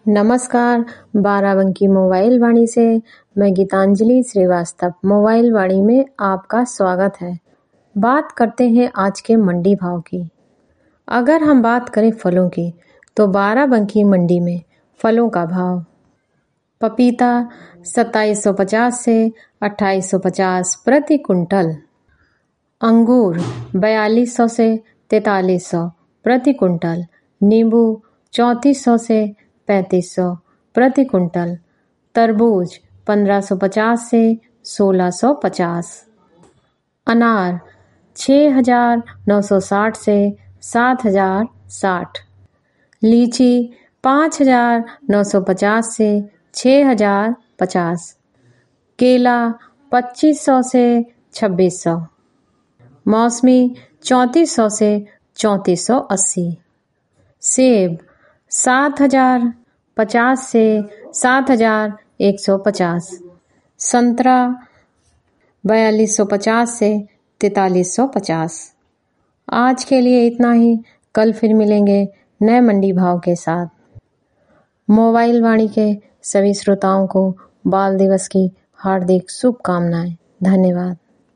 नमस्कार, बाराबंकी मोबाइल वाणी से मैं गीतांजलि श्रीवास्तव मोबाइल वाणी में आपका स्वागत है। बात करते हैं आज के मंडी भाव की। अगर हम बात करें फलों की तो बाराबंकी मंडी में फलों का भाव पपीता 2750 से 2850 प्रति कुंटल, अंगूर 4200 से 4300 प्रति कुंटल, नींबू 3400 से 3500 प्रति कुंटल, तरबूज 1550 से 1650, अनार 6960 से 7060, लीची 5950 से 6050, केला 2500 से 2600, मौसमी 3400 से 3480, सेब 7050 से 7150, संतरा 4250 से 4350। आज के लिए इतना ही। कल फिर मिलेंगे नए मंडी भाव के साथ। मोबाइल वाणी के सभी श्रोताओं को बाल दिवस की हार्दिक शुभकामनाएं। धन्यवाद।